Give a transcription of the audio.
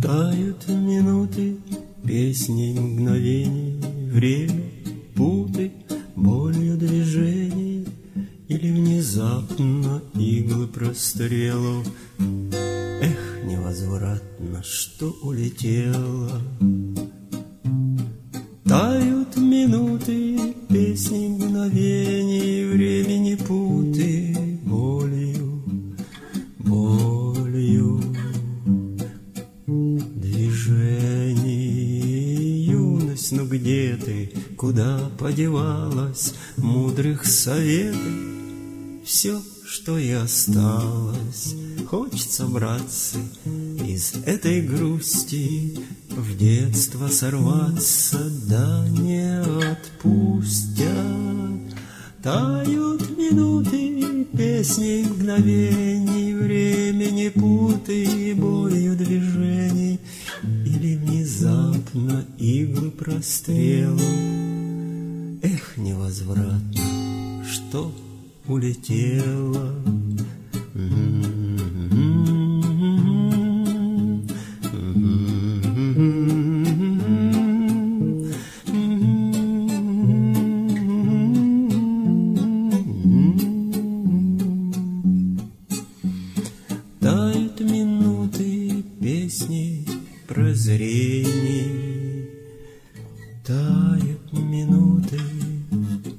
Тают минуты, песни мгновений, время, путы, болью движений, или внезапно иглы прострелов. Эх, невозвратно, что улетело. Тают минуты, песни мгновений, времени путы, болью, болью движений. Юность, ну где ты, куда подевалась, мудрых советов? Все, что и осталось, хочется, братцы, из этой грусти в детство сорваться, да не отпустят. Тают минуты, песни мгновений, времени путы, болью движений, или внезапно иглы прострелов. Эх, невозвратно, что улетела. Тают минуты, песни прозрений, тают минуты,